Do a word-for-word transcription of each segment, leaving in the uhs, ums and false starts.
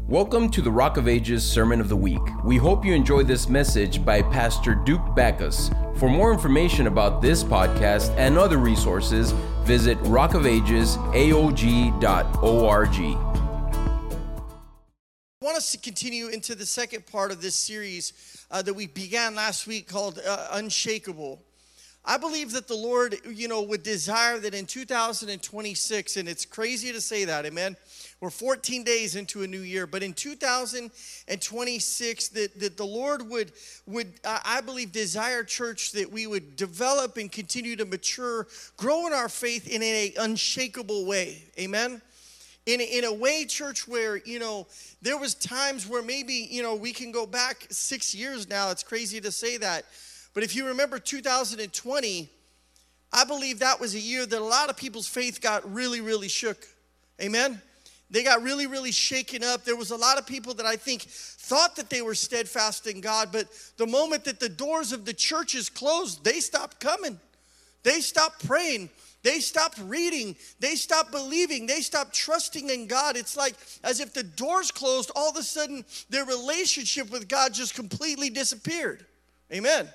Welcome to the Rock of Ages Sermon of the Week. We hope you enjoy this message by Pastor Duke Backus. For more information about this podcast and other resources, visit rock of ages a o g dot org. I want us to continue into the second part of this series uh, that we began last week called uh, Unshakable. I believe that the Lord, you know, would desire that in two thousand twenty-six, and it's crazy to say that, amen. We're fourteen days into a new year, but in two thousand twenty-six, that, that the Lord would, would uh, I believe, desire, church, that we would develop and continue to mature, grow in our faith in an unshakable way, amen. In a, in a way, church, where, you know, there was times where maybe, you know, we can go back six years now. It's crazy to say that. But if you remember two thousand twenty, I believe that was a year that a lot of people's faith got really, really shook. Amen? They got really, really shaken up. There was a lot of people that I think thought that they were steadfast in God, but the moment that the doors of the churches closed, they stopped coming. They stopped praying. They stopped reading. They stopped believing. They stopped trusting in God. It's like as if the doors closed, all of a sudden their relationship with God just completely disappeared. Amen.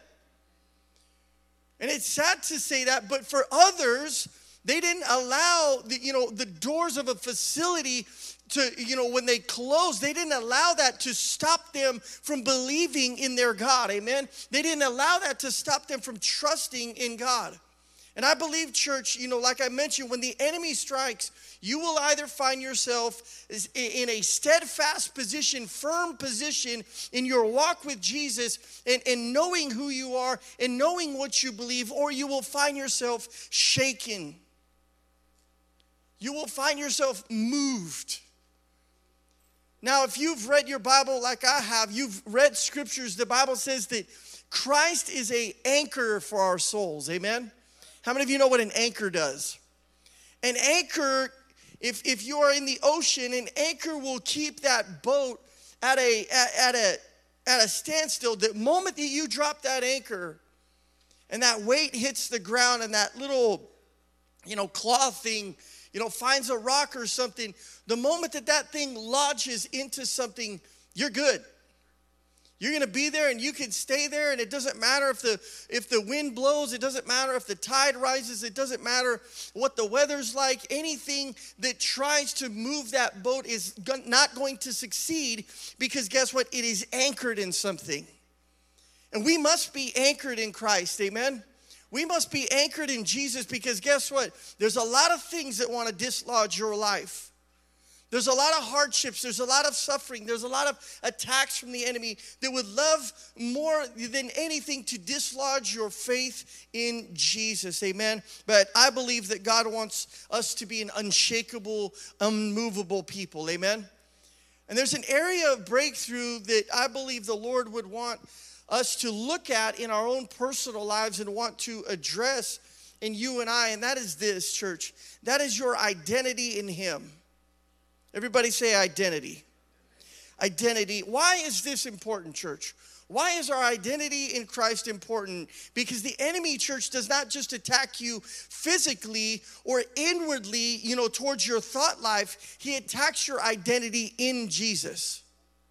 And it's sad to say that, but for others, they didn't allow the, you know, the doors of a facility to, you know, when they closed, they didn't allow that to stop them from believing in their God. Amen. They didn't allow that to stop them from trusting in God. And I believe, church, you know, like I mentioned, when the enemy strikes, you will either find yourself in a steadfast position, firm position in your walk with Jesus and, and knowing who you are and knowing what you believe, or you will find yourself shaken. You will find yourself moved. Now, if you've read your Bible like I have, you've read scriptures, the Bible says that Christ is an anchor for our souls. Amen? How many of you know what an anchor does? An anchor, if, if you are in the ocean, an anchor will keep that boat at a, at, at a, at a standstill. The moment that you drop that anchor and that weight hits the ground and that little, you know, claw thing, you know, finds a rock or something, the moment that that thing lodges into something, you're good. You're going to be there and you can stay there, and it doesn't matter if the if the wind blows, it doesn't matter if the tide rises, it doesn't matter what the weather's like. Anything that tries to move that boat is not going to succeed, because guess what? It is anchored in something. And we must be anchored in Christ, amen? We must be anchored in Jesus, because guess what? There's a lot of things that want to dislodge your life. There's a lot of hardships. There's a lot of suffering. There's a lot of attacks from the enemy that would love more than anything to dislodge your faith in Jesus. Amen. But I believe that God wants us to be an unshakable, unmovable people. Amen. And there's an area of breakthrough that I believe the Lord would want us to look at in our own personal lives and want to address in you and I. And that is this, church. That is your identity in Him. Everybody say identity. Identity. Why is this important, church? Why is our identity in Christ important? Because the enemy, church, does not just attack you physically or inwardly, you know, towards your thought life. He attacks your identity in Jesus.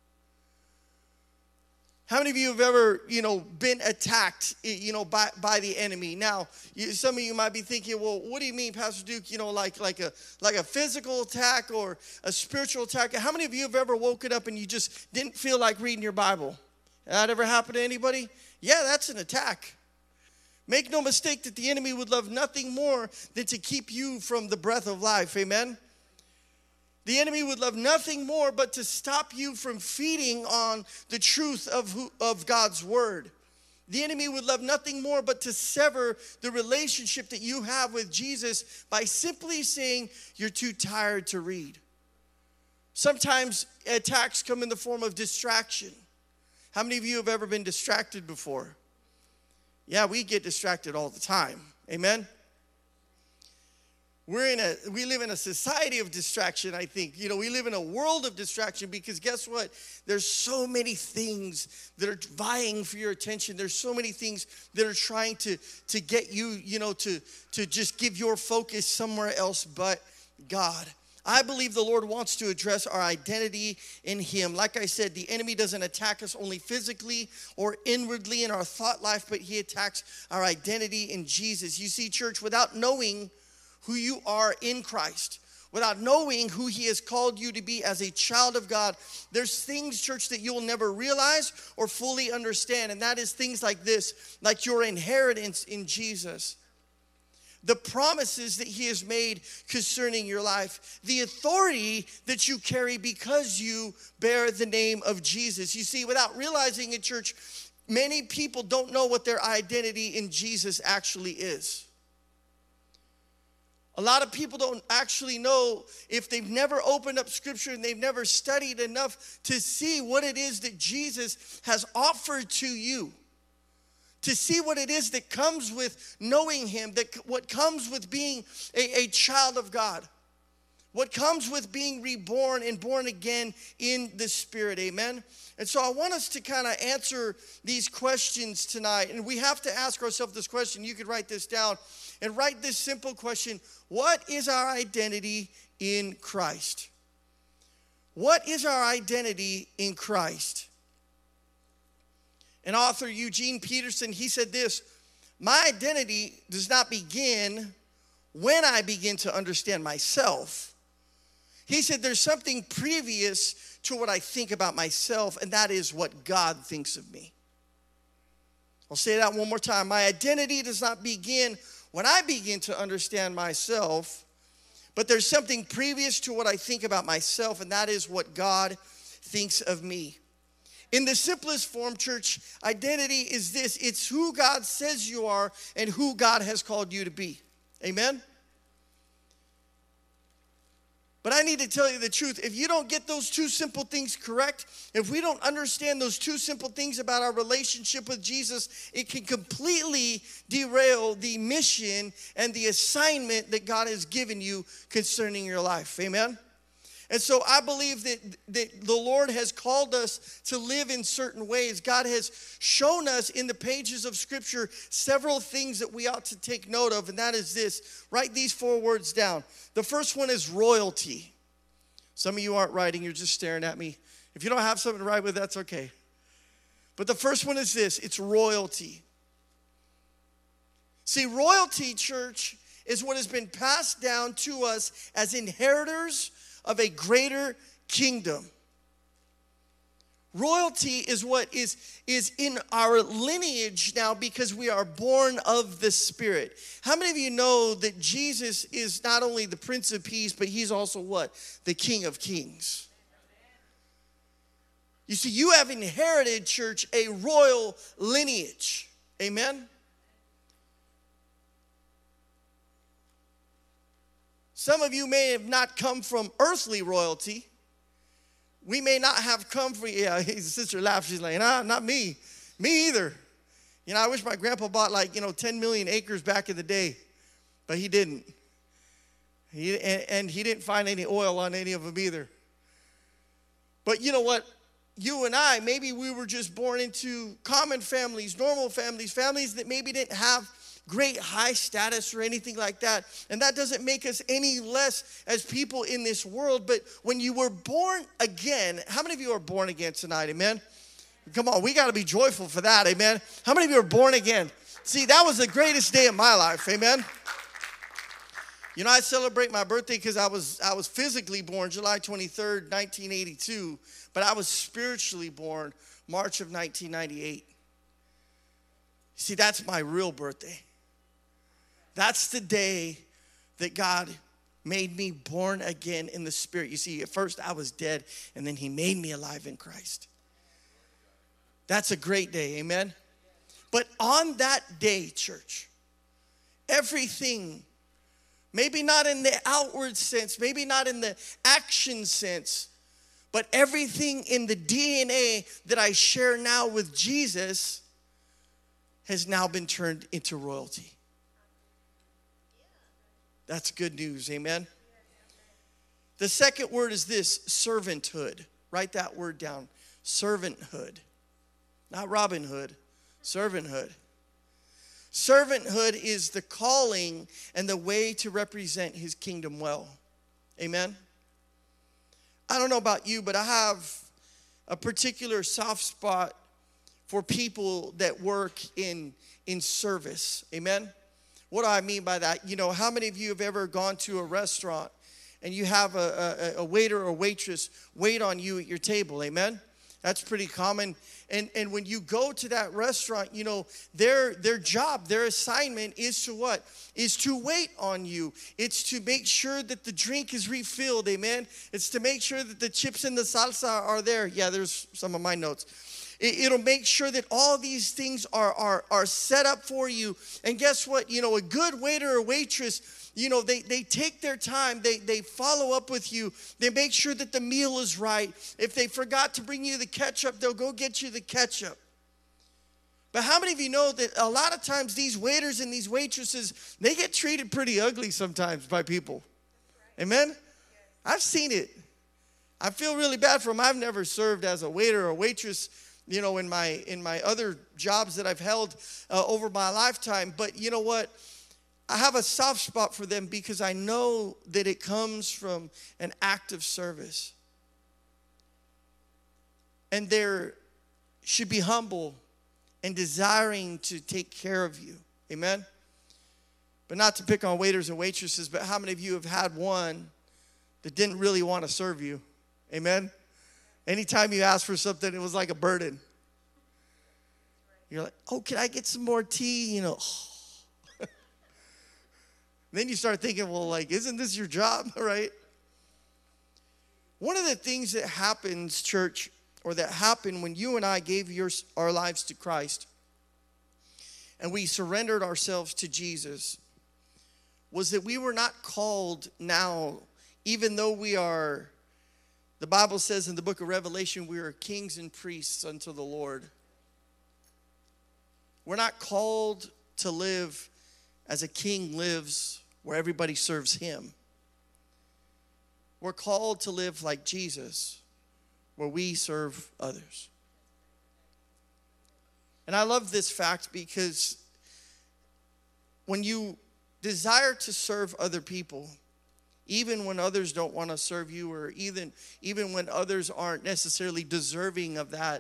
How many of you have ever, you know, been attacked, you know, by, by the enemy? Now, you, some of you might be thinking, well, what do you mean, Pastor Duke? You know, like like a like a physical attack or a spiritual attack? How many of you have ever woken up and you just didn't feel like reading your Bible? That ever happened to anybody? Yeah, that's an attack. Make no mistake that the enemy would love nothing more than to keep you from the breath of life. Amen? The enemy would love nothing more but to stop you from feeding on the truth of, who, of God's word. The enemy would love nothing more but to sever the relationship that you have with Jesus by simply saying you're too tired to read. Sometimes attacks come in the form of distraction. How many of you have ever been distracted before? Yeah, we get distracted all the time. Amen? We're in a, we live in a society of distraction, I think. You know, we live in a world of distraction, because guess what? There's so many things that are vying for your attention. There's so many things that are trying to, to get you, you know, to, to just give your focus somewhere else but God. I believe the Lord wants to address our identity in him. Like I said, the enemy doesn't attack us only physically or inwardly in our thought life, but he attacks our identity in Jesus. You see, church, without knowing who you are in Christ, without knowing who he has called you to be as a child of God, there's things, church, that you'll never realize or fully understand. And that is things like this, like your inheritance in Jesus, the promises that he has made concerning your life, the authority that you carry because you bear the name of Jesus. You see, without realizing it, church, many people don't know what their identity in Jesus actually is. A lot of people don't actually know, if they've never opened up scripture and they've never studied enough to see what it is that Jesus has offered to you. To see what it is that comes with knowing him, that what comes with being a, a child of God. What comes with being reborn and born again in the Spirit, amen? And so I want us to kind of answer these questions tonight. And we have to ask ourselves this question. You could write this down and write this simple question. What is our identity in Christ? What is our identity in Christ? And author Eugene Peterson, he said this: my identity does not begin when I begin to understand myself. He said there's something previous to what I think about myself, and that is what God thinks of me. I'll say that one more time. My identity does not begin when I begin to understand myself, but there's something previous to what I think about myself, and that is what God thinks of me. In the simplest form, church, identity is this. It's who God says you are and who God has called you to be. Amen? But I need to tell you the truth. If you don't get those two simple things correct, if we don't understand those two simple things about our relationship with Jesus, it can completely derail the mission and the assignment that God has given you concerning your life. Amen? And so I believe that, that the Lord has called us to live in certain ways. God has shown us in the pages of Scripture several things that we ought to take note of, and that is this. Write these four words down. The first one is royalty. Some of you aren't writing, you're just staring at me. If you don't have something to write with, that's okay. But the first one is this, it's royalty. See, royalty, church, is what has been passed down to us as inheritors of a greater kingdom. Royalty is what is, is in our lineage now because we are born of the Spirit. How many of you know that Jesus is not only the Prince of Peace, but he's also what? The King of Kings. You see, you have inherited, church, a royal lineage. Amen? Some of you may have not come from earthly royalty. We may not have come from, yeah, his sister laughed. She's like, nah, not me. Me either. You know, I wish my grandpa bought like, you know, ten million acres back in the day, but he didn't. He, and, and he didn't find any oil on any of them either. But you know what? You and I, maybe we were just born into common families, normal families, families that maybe didn't have great high status or anything like that. And that doesn't make us any less as people in this world. But when you were born again, how many of you are born again tonight? Amen? Come on, we got to be joyful for that. Amen? How many of you are born again? See, that was the greatest day of my life. Amen? You know, I celebrate my birthday because I was I was physically born July twenty-third, nineteen eighty-two. But I was spiritually born March of nineteen ninety-eight. See, that's my real birthday. That's the day that God made me born again in the Spirit. You see, at first I was dead, and then he made me alive in Christ. That's a great day, amen? But on that day, church, everything, maybe not in the outward sense, maybe not in the action sense, but everything in the D N A that I share now with Jesus has now been turned into royalty. That's good news, amen? The second word is this, servanthood. Write that word down, servanthood. Not Robin Hood, servanthood. Servanthood is the calling and the way to represent his kingdom well. Amen? I don't know about you, but I have a particular soft spot for people that work in, in service. Amen? What do I mean by that? You know, how many of you have ever gone to a restaurant and you have a, a, a waiter or waitress wait on you at your table? Amen? That's pretty common. And and when you go to that restaurant, you know, their their job, their assignment is to what? Is to wait on you. It's to make sure that the drink is refilled, amen? It's to make sure that the chips and the salsa are there. Yeah, there's some of my notes. It, it'll make sure that all these things are, are, are set up for you. And guess what? You know, a good waiter or waitress, you know, they, they take their time. They, they follow up with you. They make sure that the meal is right. If they forgot to bring you the ketchup, they'll go get you the ketchup. But how many of you know that a lot of times these waiters and these waitresses, they get treated pretty ugly sometimes by people? Amen? I've seen it. I feel really bad for them. I've never served as a waiter or waitress, you know, in my in my other jobs that I've held uh, over my lifetime. But you know what? I have a soft spot for them because I know that it comes from an act of service. And they should be humble and desiring to take care of you. Amen? But not to pick on waiters and waitresses, but how many of you have had one that didn't really want to serve you? Amen? Anytime you asked for something, it was like a burden. You're like, oh, can I get some more tea? You know, then you start thinking, well, like, isn't this your job, right? One of the things that happens, church, or that happened when you and I gave your, our lives to Christ and we surrendered ourselves to Jesus, was that we were not called now, even though we are, the Bible says in the book of Revelation, we are kings and priests unto the Lord. We're not called to live as a king lives, where everybody serves him. We're called to live like Jesus, where we serve others. And I love this fact because when you desire to serve other people, even when others don't want to serve you, or even, even when others aren't necessarily deserving of that,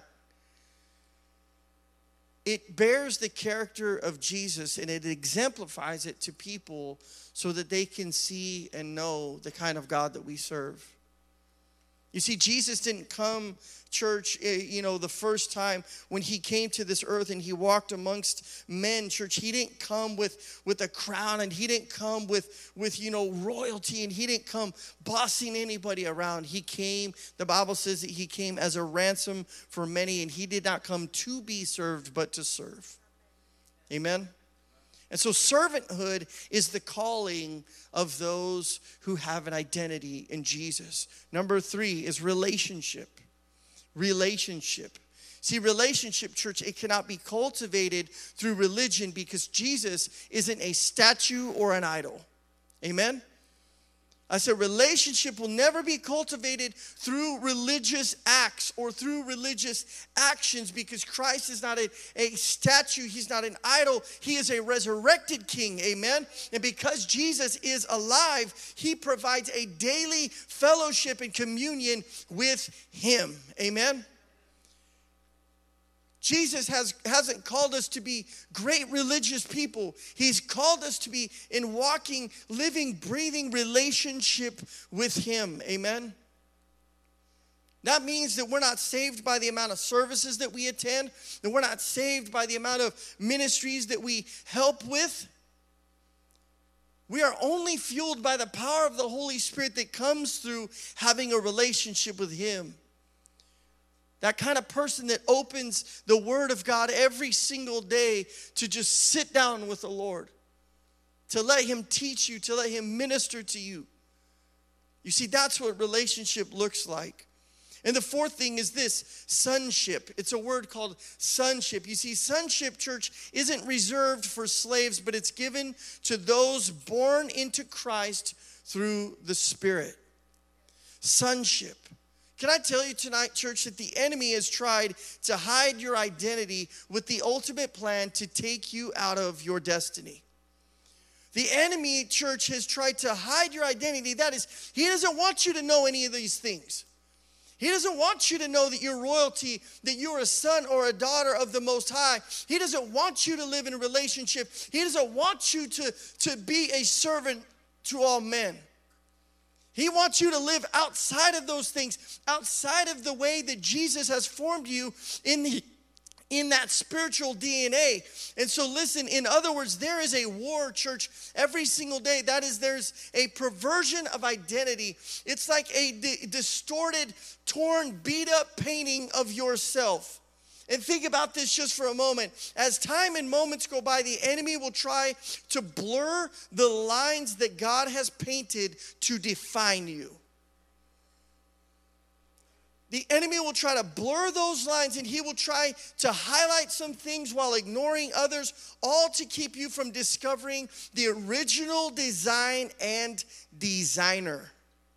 it bears the character of Jesus and it exemplifies it to people so that they can see and know the kind of God that we serve. You see, Jesus didn't come, church, you know, the first time when he came to this earth and he walked amongst men, church. He didn't come with, with a crown, and he didn't come with, with, you know, royalty, and he didn't come bossing anybody around. He came, the Bible says that he came as a ransom for many, and he did not come to be served, but to serve. Amen? And so servanthood is the calling of those who have an identity in Jesus. Number three is relationship. Relationship. See, relationship, church, it cannot be cultivated through religion because Jesus isn't a statue or an idol. Amen? I said relationship will never be cultivated through religious acts or through religious actions because Christ is not a, a statue. He's not an idol. He is a resurrected king. Amen? And because Jesus is alive, he provides a daily fellowship and communion with him. Amen? Jesus has, hasn't called us to be great religious people. He's called us to be in walking, living, breathing relationship with him. Amen? That means that we're not saved by the amount of services that we attend, that we're not saved by the amount of ministries that we help with. We are only fueled by the power of the Holy Spirit that comes through having a relationship with him. That kind of person that opens the Word of God every single day to just sit down with the Lord, to let him teach you, to let him minister to you. You see, that's what relationship looks like. And the fourth thing is this, sonship. It's a word called sonship. You see, sonship, church, isn't reserved for slaves, but it's given to those born into Christ through the Spirit. Sonship. Can I tell you tonight, church, that the enemy has tried to hide your identity with the ultimate plan to take you out of your destiny. The enemy, church, has tried to hide your identity. That is, he doesn't want you to know any of these things. He doesn't want you to know that you're royalty, that you're a son or a daughter of the Most High. He doesn't want you to live in a relationship. He doesn't want you to, to be a servant to all men. He wants you to live outside of those things, outside of the way that Jesus has formed you in the in that spiritual D N A. And so listen, in other words, there is a war, church, every single day. That is, there's a perversion of identity. It's like a di- distorted, torn, beat up painting of yourself. And think about this just for a moment. As time and moments go by, the enemy will try to blur the lines that God has painted to define you. The enemy will try to blur those lines, and he will try to highlight some things while ignoring others, all to keep you from discovering the original design and designer.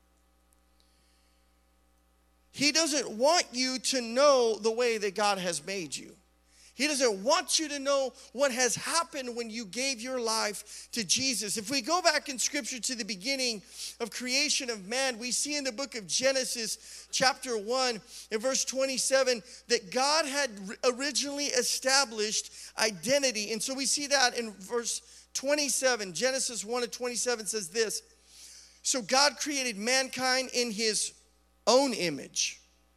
He doesn't want you to know the way that God has made you. He doesn't want you to know what has happened when you gave your life to Jesus. If we go back in Scripture to the beginning of creation of man, we see in the book of Genesis, chapter one, in verse twenty-seven, that God had originally established identity. And so we see that in verse twenty-seven. Genesis one and twenty-seven says this: so God created mankind in his own image.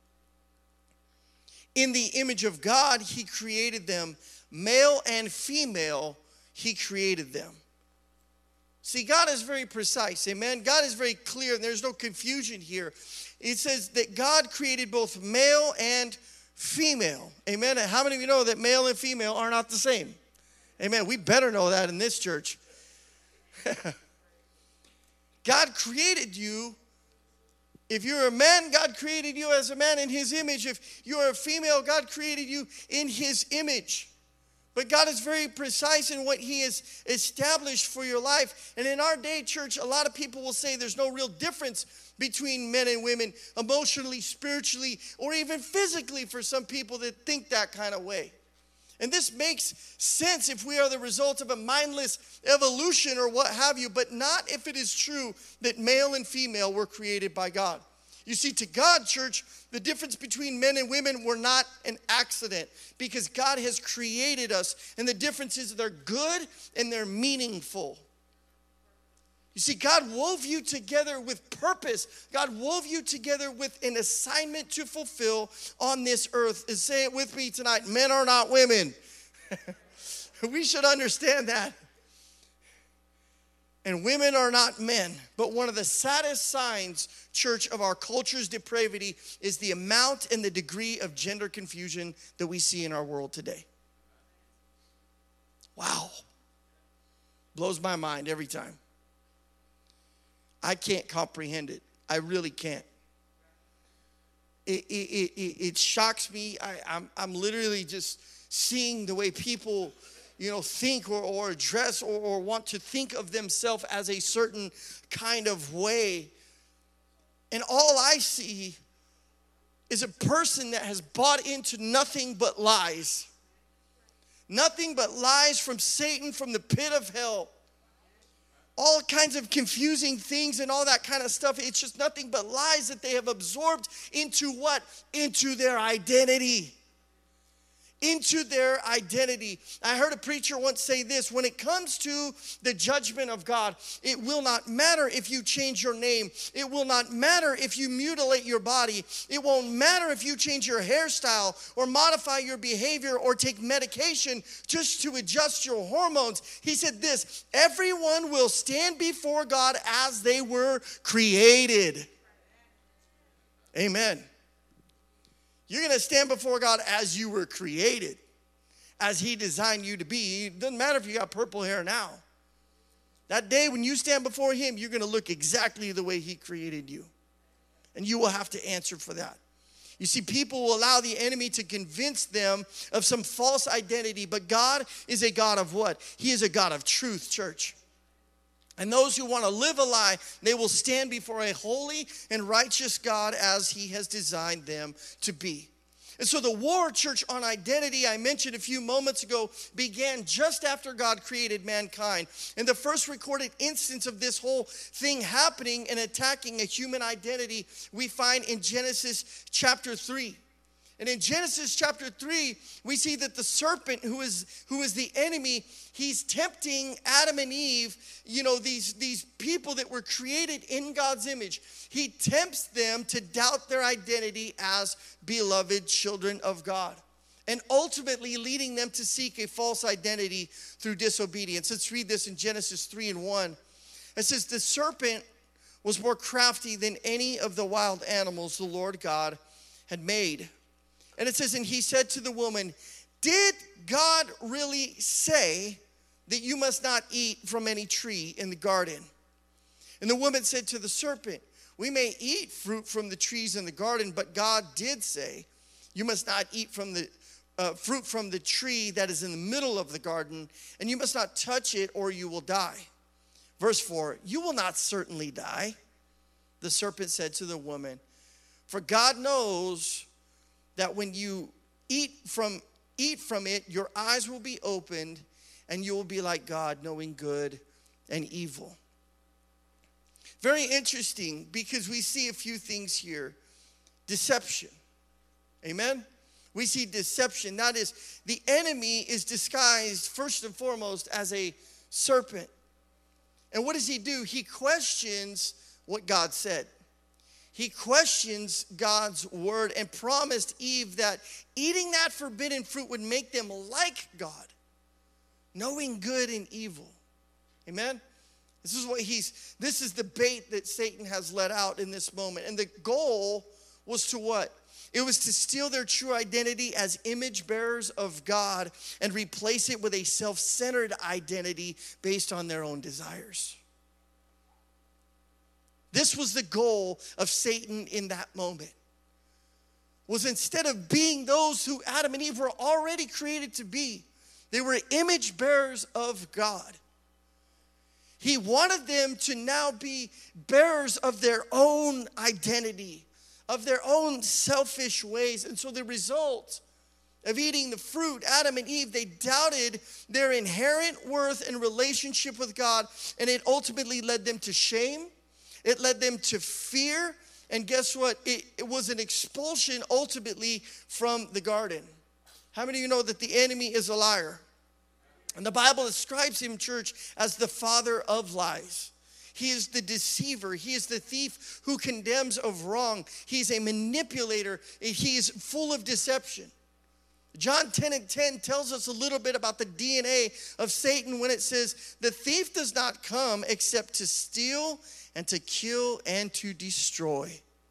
In the image of God, he created them. Male and female, he created them. See, God is very precise, amen? God is very clear, and there's no confusion here. It says that God created both male and female, amen? And how many of you know that male and female are not the same? Amen. We better know that in this church. God created you. If you're a man, God created you as a man in his image. If you're a female, God created you in his image. But God is very precise in what he has established for your life. And in our day, church, a lot of people will say there's no real difference between men and women, emotionally, spiritually, or even physically, for some people that think that kind of way. And this makes sense if we are the result of a mindless evolution or what have you, but not if it is true that male and female were created by God. You see, to God, church, the difference between men and women were not an accident, because God has created us, and the difference is they're good and they're meaningful. You see, God wove you together with purpose. God wove you together with an assignment to fulfill on this earth. And say it with me tonight: men are not women. We should understand that. And women are not men. But one of the saddest signs, church, of our culture's depravity is the amount and the degree of gender confusion that we see in our world today. Wow. Blows my mind every time. I can't comprehend it. I really can't. It, it, it, it shocks me. I, I'm, I'm literally just seeing the way people, you know, think or, or address or, or want to think of themselves as a certain kind of way. And all I see is a person that has bought into nothing but lies. Nothing but lies from Satan, from the pit of hell. All kinds of confusing things and all that kind of stuff. It's just nothing but lies that they have absorbed into what? Into their identity. Into their identity. I heard a preacher once say this: when it comes to the judgment of God, it will not matter if you change your name. It will not matter if you mutilate your body. It won't matter if you change your hairstyle or modify your behavior or take medication just to adjust your hormones. He said this: everyone will stand before God as they were created. Amen. You're going to stand before God as you were created, as he designed you to be. It doesn't matter if you got purple hair now. That day when you stand before him, you're going to look exactly the way he created you. And you will have to answer for that. You see, people will allow the enemy to convince them of some false identity, but God is a God of what? He is a God of truth, church. And those who want to live a lie, they will stand before a holy and righteous God as he has designed them to be. And so the war, church, on identity, I mentioned a few moments ago, began just after God created mankind. And the first recorded instance of this whole thing happening and attacking a human identity we find in Genesis chapter three. And in Genesis chapter three, we see that the serpent, who is who is the enemy, he's tempting Adam and Eve, you know, these, these people that were created in God's image. He tempts them to doubt their identity as beloved children of God, and ultimately leading them to seek a false identity through disobedience. Let's read this in Genesis three and one. It says, the serpent was more crafty than any of the wild animals the Lord God had made. And it says, and he said to the woman, did God really say that you must not eat from any tree in the garden? And the woman said to the serpent, we may eat fruit from the trees in the garden, but God did say, you must not eat from the uh, fruit from the tree that is in the middle of the garden, and you must not touch it or you will die. Verse four, you will not certainly die. The serpent said to the woman, for God knows that when you eat from eat from it, your eyes will be opened, and you will be like God, knowing good and evil. Very interesting, because we see a few things here. Deception. Amen? We see deception. That is, the enemy is disguised first and foremost as a serpent. And what does he do? He questions what God said. He questions God's word and promised Eve that eating that forbidden fruit would make them like God, knowing good and evil. Amen? This is what he's, this is the bait that Satan has let out in this moment. And the goal was to what? It was to steal their true identity as image bearers of God and replace it with a self-centered identity based on their own desires. This was the goal of Satan in that moment. Was instead of being those who Adam and Eve were already created to be, they were image bearers of God. He wanted them to now be bearers of their own identity, of their own selfish ways. And so the result of eating the fruit, Adam and Eve, they doubted their inherent worth and relationship with God, and it ultimately led them to shame. It led them to fear, and guess what? It, it was an expulsion ultimately from the garden. How many of you know that the enemy is a liar? And the Bible describes him, church, as the father of lies. He is the deceiver. He is the thief who condemns of wrong. He's a manipulator. He is full of deception. John ten and ten tells us a little bit about the D N A of Satan when it says, the thief does not come except to steal and to kill and to destroy.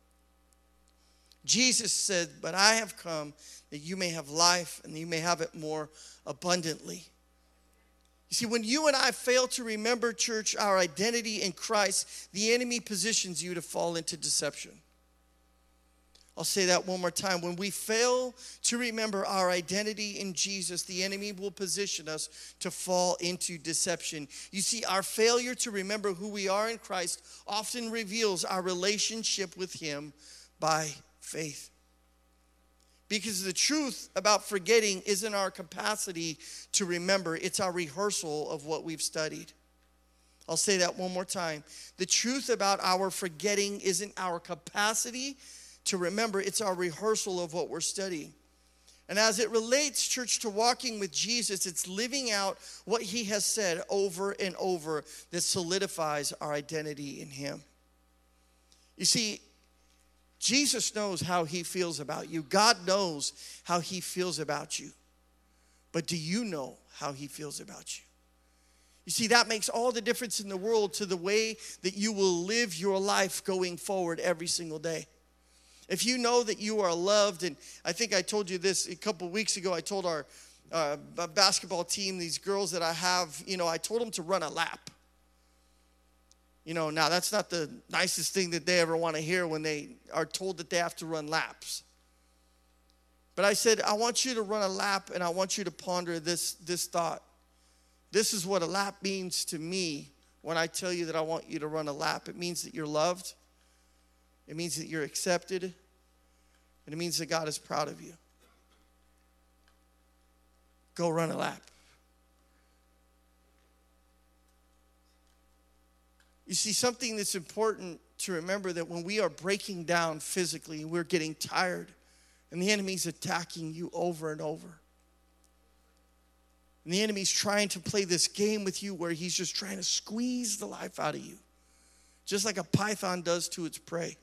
Jesus said, but I have come that you may have life and you may have it more abundantly. You see, when you and I fail to remember, church, our identity in Christ, the enemy positions you to fall into deception. I'll say that one more time. When we fail to remember our identity in Jesus, the enemy will position us to fall into deception. You see, our failure to remember who we are in Christ often reveals our relationship with him by faith. Because the truth about forgetting isn't our capacity to remember, it's our rehearsal of what we've studied. I'll say that one more time. The truth about our forgetting isn't our capacity to remember, it's our rehearsal of what we're studying. And as it relates, church, to walking with Jesus, it's living out what he has said over and over that solidifies our identity in him. You see, Jesus knows how he feels about you. God knows how he feels about you. But do you know how he feels about you? You see, that makes all the difference in the world to the way that you will live your life going forward every single day. If you know that you are loved, and I think I told you this a couple weeks ago, I told our uh, basketball team, these girls that I have, you know, I told them to run a lap. You know, now that's not the nicest thing that they ever want to hear when they are told that they have to run laps. But I said, I want you to run a lap, and I want you to ponder this, this thought. This is what a lap means to me when I tell you that I want you to run a lap. It means that you're loved. It means that you're accepted. And it means that God is proud of you. Go run a lap. You see, something that's important to remember, that when we are breaking down physically, we're getting tired, and the enemy's attacking you over and over. And the enemy's trying to play this game with you where he's just trying to squeeze the life out of you, just like a python does to its prey.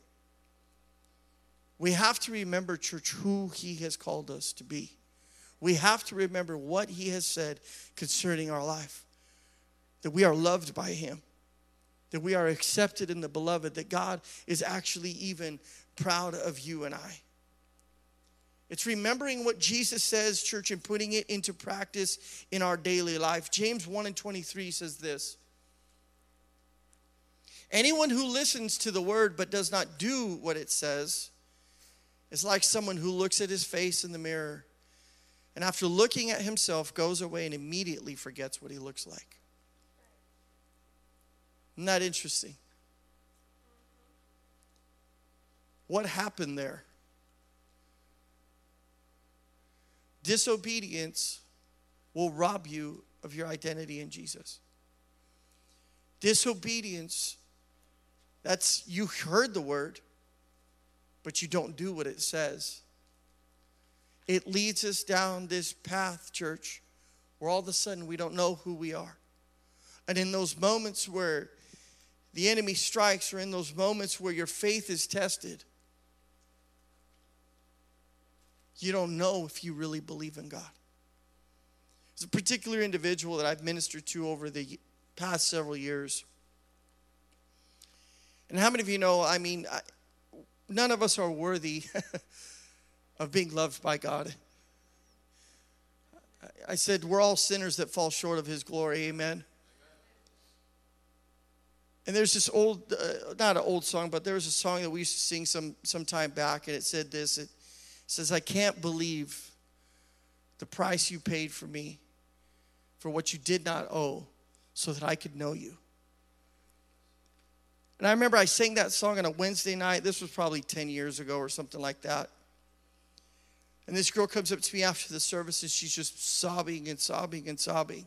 We have to remember, church, who he has called us to be. We have to remember what he has said concerning our life, that we are loved by him, that we are accepted in the beloved, that God is actually even proud of you and I. It's remembering what Jesus says, church, and putting it into practice in our daily life. James one and twenty-three says this: anyone who listens to the word but does not do what it says is like someone who looks at his face in the mirror and after looking at himself goes away and immediately forgets what he looks like. Isn't that interesting? What happened there? Disobedience will rob you of your identity in Jesus. Disobedience, that's, you heard the word, but you don't do what it says. It leads us down this path, church, where all of a sudden we don't know who we are. And in those moments where the enemy strikes, or in those moments where your faith is tested, you don't know if you really believe in God. There's a particular individual that I've ministered to over the past several years. And how many of you know, I mean, I, none of us are worthy of being loved by God. I said we're all sinners that fall short of his glory, amen? And there's this old, uh, not an old song, but there was a song that we used to sing some, some time back, and it said this, it says, I can't believe the price you paid for me, for what you did not owe, so that I could know you. And I remember I sang that song on a Wednesday night. This was probably ten years ago or something like that. And this girl comes up to me after the service, and she's just sobbing and sobbing and sobbing.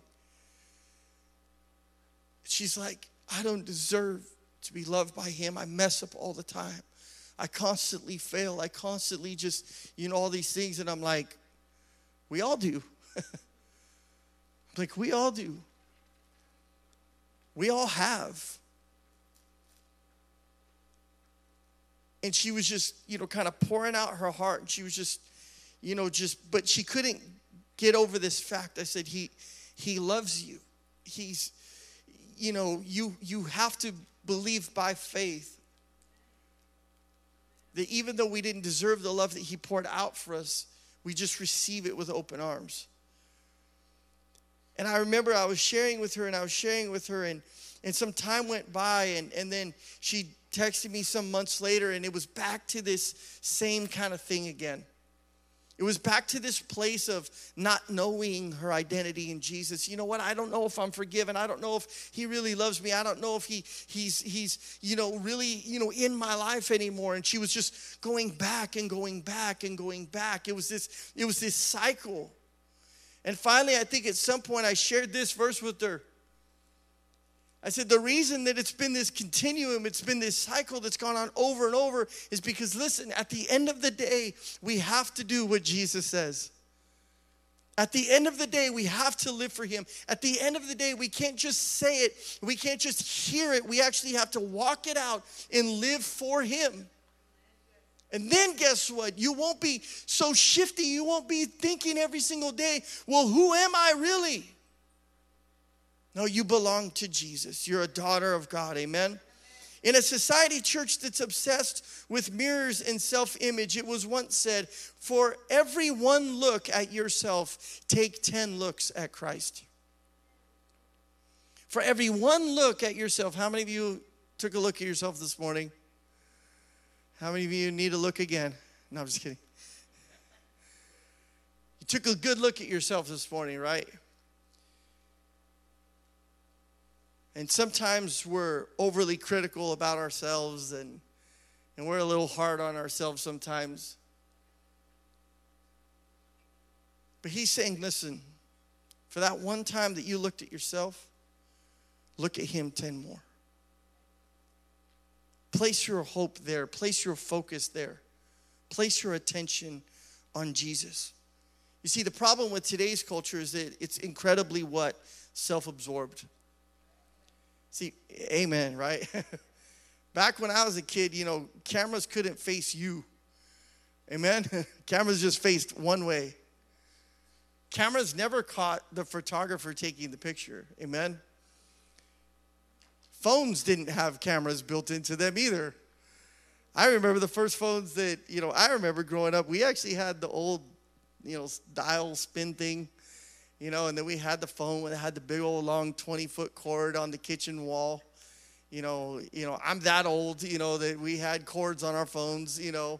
She's like, I don't deserve to be loved by him. I mess up all the time. I constantly fail. I constantly just, you know, all these things. And I'm like, we all do. Like, we all do. We all have. And she was just, you know, kind of pouring out her heart. And she was just, you know, just, but she couldn't get over this fact. I said, he, he loves you. He's, you know, you, you have to believe by faith that even though we didn't deserve the love that he poured out for us, we just receive it with open arms. And I remember I was sharing with her and I was sharing with her and, and some time went by and, and then she texted me some months later and it was back to this same kind of thing again. It was back to this place of not knowing her identity in Jesus. You know what? I don't know if I'm forgiven. I don't know if he really loves me. I don't know if he he's he's you know really you know in my life anymore. And she was just going back and going back and going back. It was this it was this cycle. And finally, I think at some point I shared this verse with her. I said, the reason that it's been this continuum, it's been this cycle that's gone on over and over is because, listen, at the end of the day, we have to do what Jesus says. At the end of the day, we have to live for him. At the end of the day, we can't just say it. We can't just hear it. We actually have to walk it out and live for him. And then guess what? You won't be so shifty. You won't be thinking every single day, well, who am I really? No, you belong to Jesus. You're a daughter of God. Amen? In a society, church, that's obsessed with mirrors and self-image, it was once said, for every one look at yourself, take ten looks at Christ. For every one look at yourself, how many of you took a look at yourself this morning? How many of you need to look again? No, I'm just kidding. You took a good look at yourself this morning, right? And sometimes we're overly critical about ourselves and, and we're a little hard on ourselves sometimes. But he's saying, listen, For that one time that you looked at yourself, look at him ten more. Place your hope there. Place your focus there. Place your attention on Jesus. You see, the problem with today's culture is that it's incredibly what? Self-absorbed. See, amen, right? Back when I was a kid, you know, cameras couldn't face you. Amen? Cameras just faced one way. Cameras never caught the photographer taking the picture. Amen? Phones didn't have cameras built into them either. I remember the first phones that, you know, I remember growing up, we actually had the old, you know, dial spin thing, you know, and then we had the phone that had the big old long twenty-foot cord on the kitchen wall. You know, you know, I'm that old, you know, that we had cords on our phones, you know.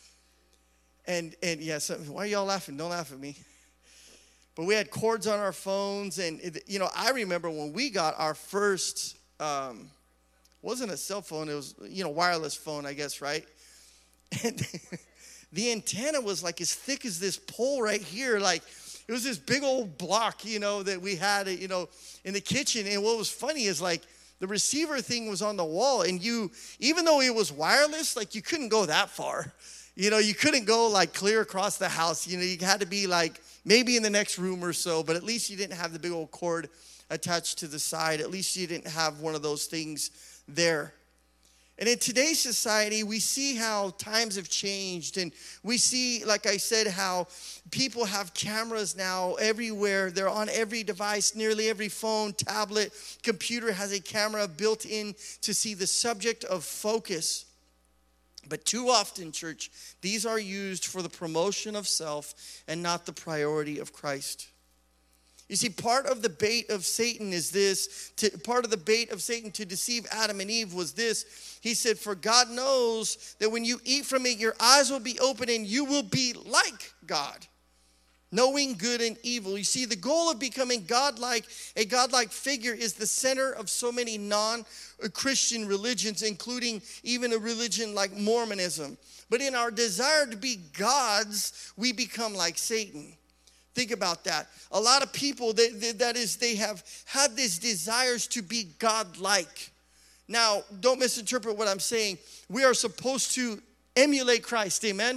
And, and yes, yeah, so, why are y'all laughing? Don't laugh at me. But we had cords on our phones. And, it, you know, I remember when we got our first, um, wasn't a cell phone. It was, you know, wireless phone, I guess, right? And the antenna was like as thick as this pole right here. Like, it was this big old block, you know, that we had, you know, in the kitchen. And what was funny is, like, the receiver thing was on the wall. And you, even though it was wireless, like, you couldn't go that far. You know, you couldn't go like clear across the house. You know, you had to be like maybe in the next room or so, but at least you didn't have the big old cord attached to the side. At least you didn't have one of those things there. And in today's society, we see how times have changed. And we see, like I said, how people have cameras now everywhere. They're on every device. Nearly every phone, tablet, computer has a camera built in to see the subject of focus. But too often, church, these are used for the promotion of self and not the priority of Christ. You see, part of the bait of Satan is this. To, part of the bait of Satan to deceive Adam and Eve was this. He said, for God knows that when you eat from it, your eyes will be open and you will be like God, knowing good and evil. You see, the goal of becoming godlike, a godlike figure, is the center of so many non-Christian religions, including even a religion like Mormonism. But in our desire to be gods, we become like Satan. Think about that. A lot of people, that, that is, they have had these desires to be godlike. Now, don't misinterpret what I'm saying. We are supposed to emulate Christ, amen?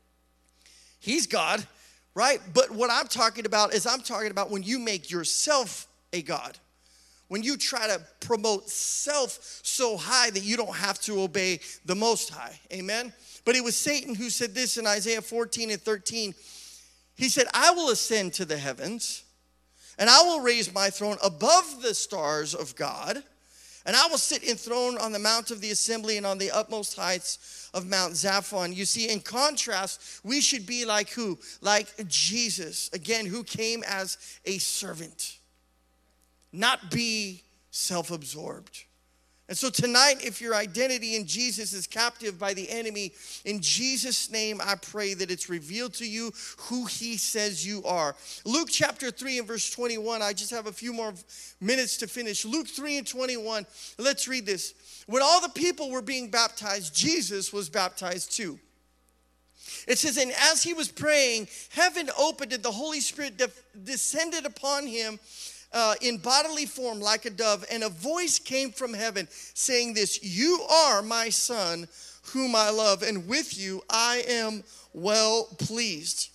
He's God. Right? But what I'm talking about is I'm talking about when you make yourself a God. When you try to promote self so high that you don't have to obey the Most High. Amen? But it was Satan who said this in Isaiah fourteen and thirteen. He said, I will ascend to the heavens, and I will raise my throne above the stars of God, and I will sit enthroned on the mount of the assembly and on the utmost heights of Mount Zaphon. You see, in contrast, we should be like who? Like Jesus, again, who came as a servant, not be self-absorbed. And so tonight, if your identity in Jesus is captive by the enemy, in Jesus' name, I pray that it's revealed to you who he says you are. Luke chapter three and verse twenty-one, I just have a few more minutes to finish. Luke three and twenty-one, let's read this. When all the people were being baptized, Jesus was baptized too. It says, and as he was praying, heaven opened and the Holy Spirit de- descended upon him Uh, in bodily form like a dove, and a voice came from heaven saying this, you are my son whom I love, and with you I am well pleased.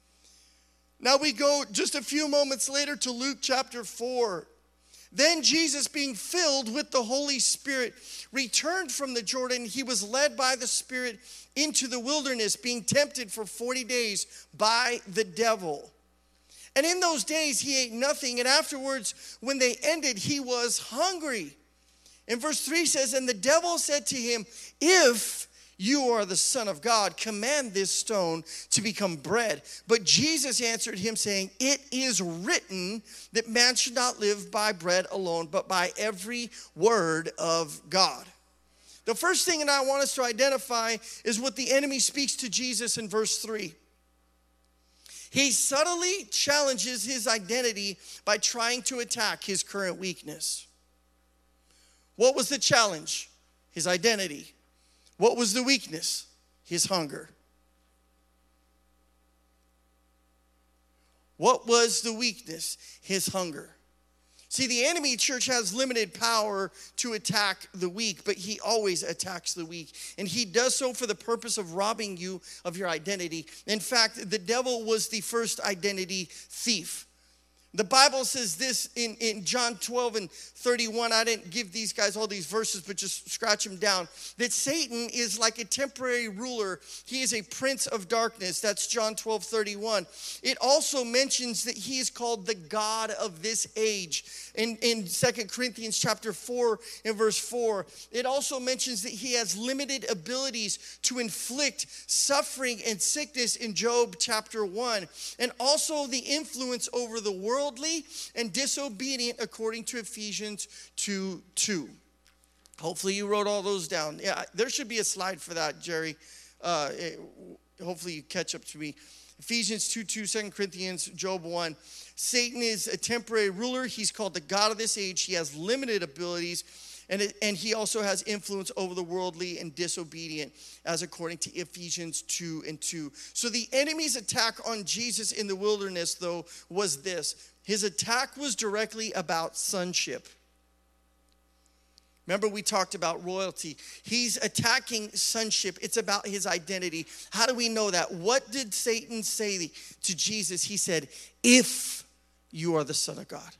Now we go just a few moments later to Luke chapter four. Then Jesus, being filled with the Holy Spirit, returned from the Jordan. He was led by the Spirit into the wilderness, being tempted for forty days by the devil. And in those days he ate nothing, and afterwards when they ended, he was hungry. And verse three says, and the devil said to him, if you are the Son of God, command this stone to become bread. But Jesus answered him, saying, it is written that man should not live by bread alone, but by every word of God. The first thing that I want us to identify is what the enemy speaks to Jesus in verse three. He subtly challenges his identity by trying to attack his current weakness. What was the challenge? His identity. What was the weakness? His hunger. What was the weakness? His hunger. See, the enemy, church, has limited power to attack the weak, but he always attacks the weak. And he does so for the purpose of robbing you of your identity. In fact, the devil was the first identity thief. The Bible says this in, in John twelve and thirty-one. I didn't give these guys all these verses, but just scratch them down. That Satan is like a temporary ruler. He is a prince of darkness. That's John twelve, thirty-one. It also mentions that he is called the God of this age. In, in Second Corinthians chapter four and verse four, it also mentions that he has limited abilities to inflict suffering and sickness in Job chapter one. And also the influence over the world. Worldly and disobedient according to Ephesians two two. Hopefully you wrote all those down. Yeah, there should be a slide for that, Jerry. Uh, it, hopefully you catch up to me. Ephesians two two, Second Corinthians, Job one. Satan is a temporary ruler. He's called the God of this age. He has limited abilities. And, it, and he also has influence over the worldly and disobedient, as according to Ephesians two and two. So the enemy's attack on Jesus in the wilderness, though, was this. His attack was directly about sonship. Remember, we talked about royalty. He's attacking sonship. It's about his identity. How do we know that? What did Satan say to Jesus? He said, if you are the Son of God.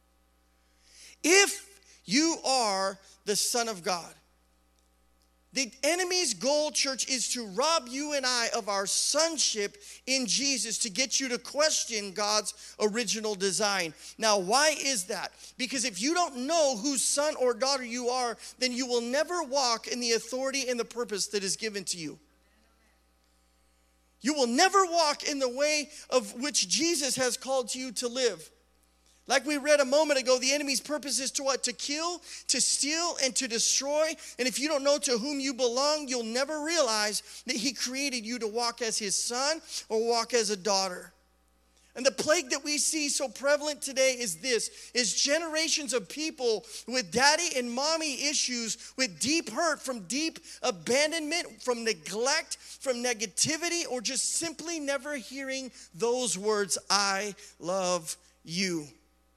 If you are the Son of God. The enemy's goal, church, is to rob you and I of our sonship in Jesus, to get you to question God's original design. Now, why is that? Because if you don't know whose son or daughter you are, then you will never walk in the authority and the purpose that is given to you. You will never walk in the way of which Jesus has called you to live. Like we read a moment ago, the enemy's purpose is to what? To kill, to steal, and to destroy. And if you don't know to whom you belong, you'll never realize that he created you to walk as his son or walk as a daughter. And the plague that we see so prevalent today is this, is generations of people with daddy and mommy issues, with deep hurt from deep abandonment, from neglect, from negativity, or just simply never hearing those words, I love you.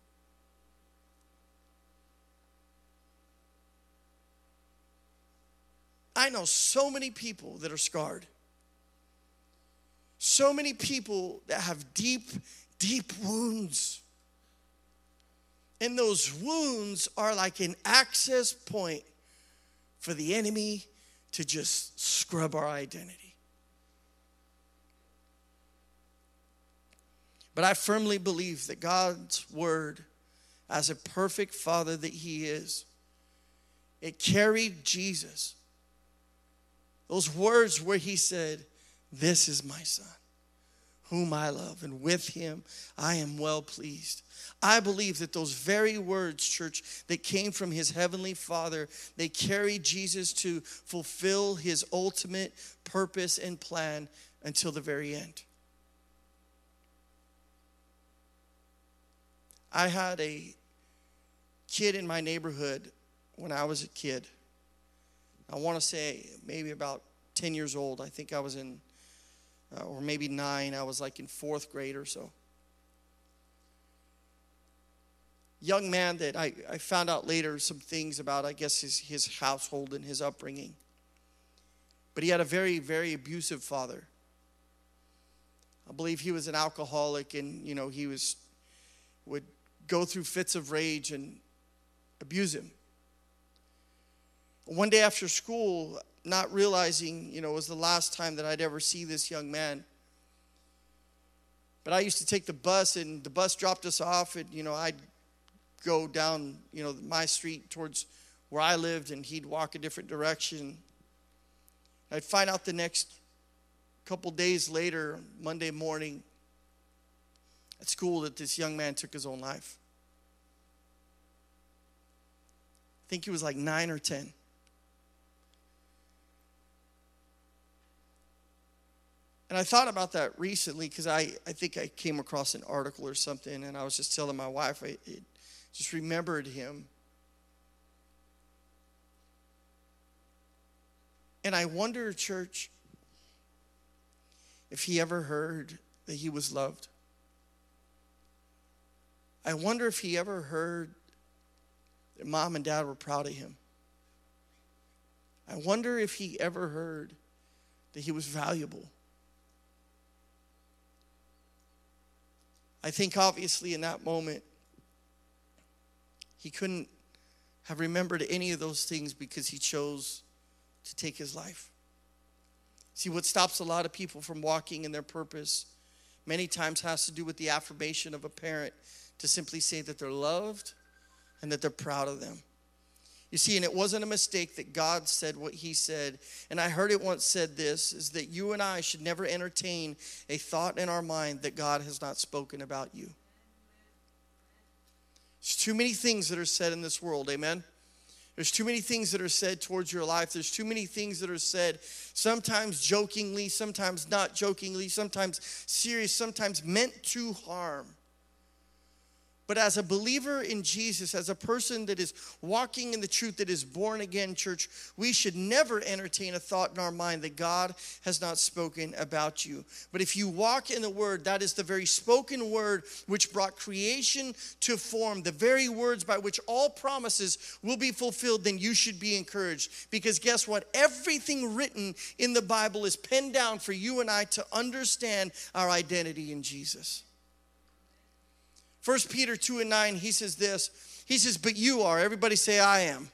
I know so many people that are scarred. So many people that have deep, deep wounds. And those wounds are like an access point for the enemy to just scrub our identity. But I firmly believe that God's word, as a perfect father that he is, it carried Jesus. Those words where he said, this is my son, whom I love, and with him I am well pleased. I believe that those very words, church, that came from his heavenly Father, they carried Jesus to fulfill his ultimate purpose and plan until the very end. I had a kid in my neighborhood when I was a kid. I want to say maybe about ten years old. I think I was in, uh, or maybe nine. I was like in fourth grade or so. Young man that I, I found out later some things about, I guess, his, his household and his upbringing. But he had a very, very abusive father. I believe he was an alcoholic, and, you know, he was would go through fits of rage and abuse him. One day after school, not realizing, you know, it was the last time that I'd ever see this young man. But I used to take the bus, and the bus dropped us off, and, you know, I'd go down, you know, my street towards where I lived, and he'd walk a different direction. I'd find out the next couple days later, Monday morning, at school, that this young man took his own life. I think he was like nine or ten. And I thought about that recently because I, I think I came across an article or something, and I was just telling my wife, I it just remembered him. And I wonder, church, if he ever heard that he was loved. I wonder if he ever heard that mom and dad were proud of him. I wonder if he ever heard that he was valuable. I think obviously in that moment, he couldn't have remembered any of those things because he chose to take his life. See, what stops a lot of people from walking in their purpose many times has to do with the affirmation of a parent to simply say that they're loved and that they're proud of them. You see, and it wasn't a mistake that God said what he said. And I heard it once said this, is that you and I should never entertain a thought in our mind that God has not spoken about you. There's too many things that are said in this world, amen? There's too many things that are said towards your life. There's too many things that are said, sometimes jokingly, sometimes not jokingly, sometimes serious, sometimes meant to harm. But as a believer in Jesus, as a person that is walking in the truth, that is born again, church, we should never entertain a thought in our mind that God has not spoken about you. But if you walk in the word, that is the very spoken word which brought creation to form, the very words by which all promises will be fulfilled, then you should be encouraged. Because guess what? Everything written in the Bible is penned down for you and I to understand our identity in Jesus. First Peter two and nine, he says this. He says, but you are, everybody say I am.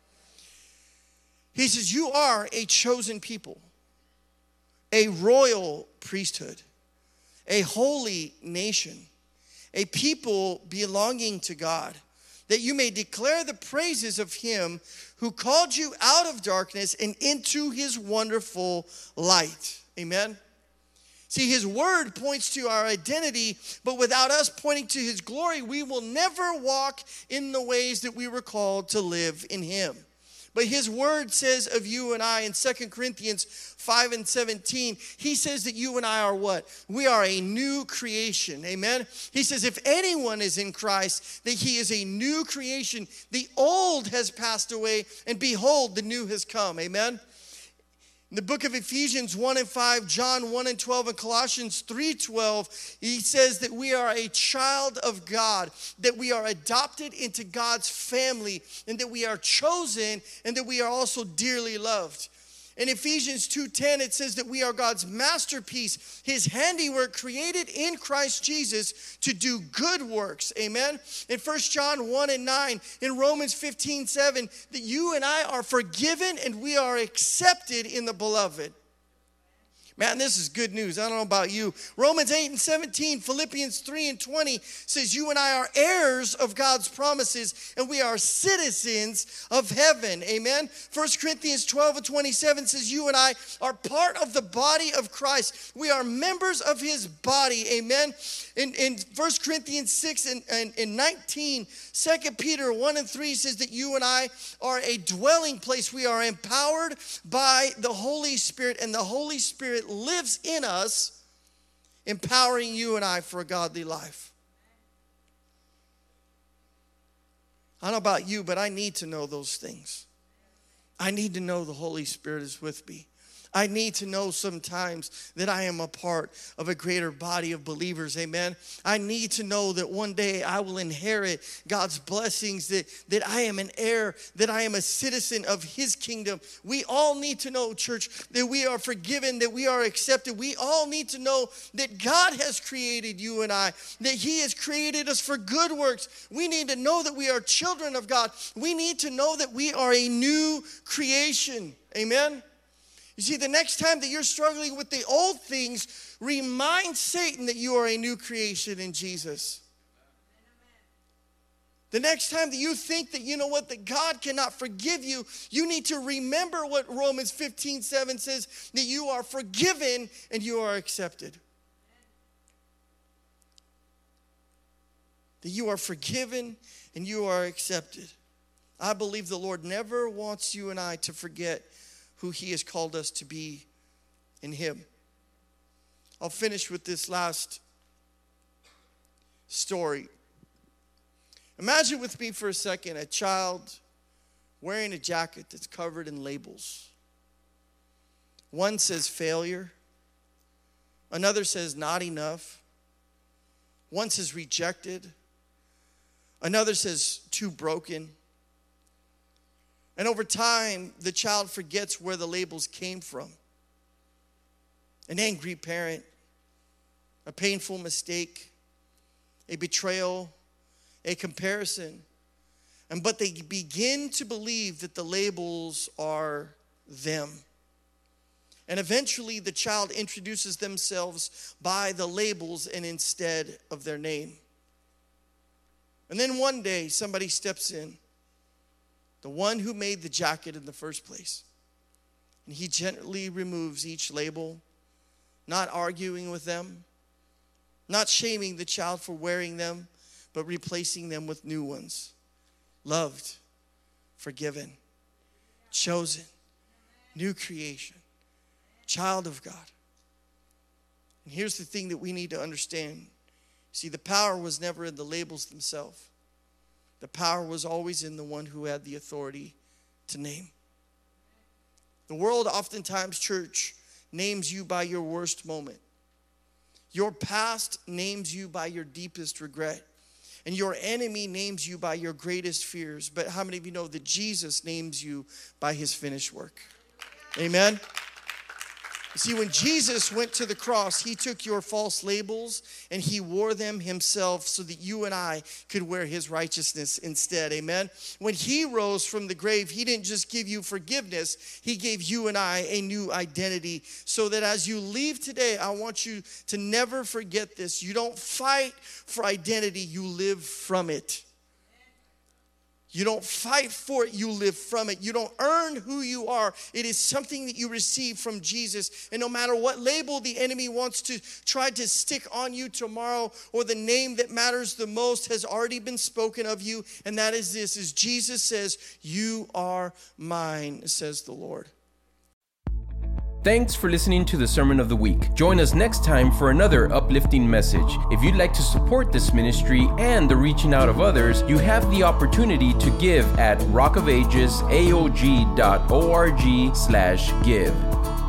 He says, you are a chosen people, a royal priesthood, a holy nation, a people belonging to God, that you may declare the praises of him who called you out of darkness and into his wonderful light. Amen. See, his word points to our identity, but without us pointing to his glory, we will never walk in the ways that we were called to live in him. But his word says of you and I in Second Corinthians five and seventeen, he says that you and I are what? We are a new creation, amen? He says if anyone is in Christ, that he is a new creation. The old has passed away, and behold, the new has come, amen? In the book of Ephesians one and five, John one and twelve, and Colossians three twelve, he says that we are a child of God, that we are adopted into God's family, and that we are chosen, and that we are also dearly loved. In Ephesians two ten, it says that we are God's masterpiece, his handiwork created in Christ Jesus to do good works. Amen. In First John one and nine, in Romans fifteen seven, that you and I are forgiven and we are accepted in the beloved. Man, this is good news. I don't know about you. Romans eight and seventeen, Philippians three and twenty says you and I are heirs of God's promises and we are citizens of heaven. Amen. First Corinthians twelve and twenty-seven says you and I are part of the body of Christ. We are members of his body. Amen. In, in First Corinthians six and, and, and nineteen, Second Peter one and three says that you and I are a dwelling place. We are empowered by the Holy Spirit, and the Holy Spirit lives in us, empowering you and I for a godly life. I don't know about you, but I need to know those things. I need to know the Holy Spirit is with me. I need to know sometimes that I am a part of a greater body of believers, amen? I need to know that one day I will inherit God's blessings, that, that I am an heir, that I am a citizen of his kingdom. We all need to know, church, that we are forgiven, that we are accepted. We all need to know that God has created you and I, that he has created us for good works. We need to know that we are children of God. We need to know that we are a new creation, amen? You see, the next time that you're struggling with the old things, remind Satan that you are a new creation in Jesus. The next time that you think that, you know what, that God cannot forgive you, you need to remember what Romans fifteen seven says, that you are forgiven and you are accepted. That you are forgiven and you are accepted. I believe the Lord never wants you and I to forget who he has called us to be in him. I'll finish with this last story. Imagine with me for a second a child wearing a jacket that's covered in labels. One says failure. Another says not enough. One says rejected. Another says, too broken. And over time, the child forgets where the labels came from. An angry parent, a painful mistake, a betrayal, a comparison. And but they begin to believe that the labels are them. And eventually the child introduces themselves by the labels and instead of their name. And then one day somebody steps in, the one who made the jacket in the first place. And he gently removes each label, not arguing with them, not shaming the child for wearing them, but replacing them with new ones. Loved, forgiven, chosen, new creation, child of God. And here's the thing that we need to understand. See, the power was never in the labels themselves. The power was always in the one who had the authority to name. The world oftentimes, church, names you by your worst moment. Your past names you by your deepest regret. And your enemy names you by your greatest fears. But how many of you know that Jesus names you by his finished work? Amen? You see, when Jesus went to the cross, he took your false labels and he wore them himself so that you and I could wear his righteousness instead. Amen? When he rose from the grave, he didn't just give you forgiveness. He gave you and I a new identity so that as you leave today, I want you to never forget this. You don't fight for identity, you live from it. You don't fight for it, you live from it. You don't earn who you are. It is something that you receive from Jesus. And no matter what label the enemy wants to try to stick on you tomorrow, or the name that matters the most has already been spoken of you, and that is this, is Jesus says, you are mine, says the Lord. Thanks for listening to the Sermon of the Week. Join us next time for another uplifting message. If you'd like to support this ministry and the reaching out of others, you have the opportunity to give at rock of ages a o g dot org slash give.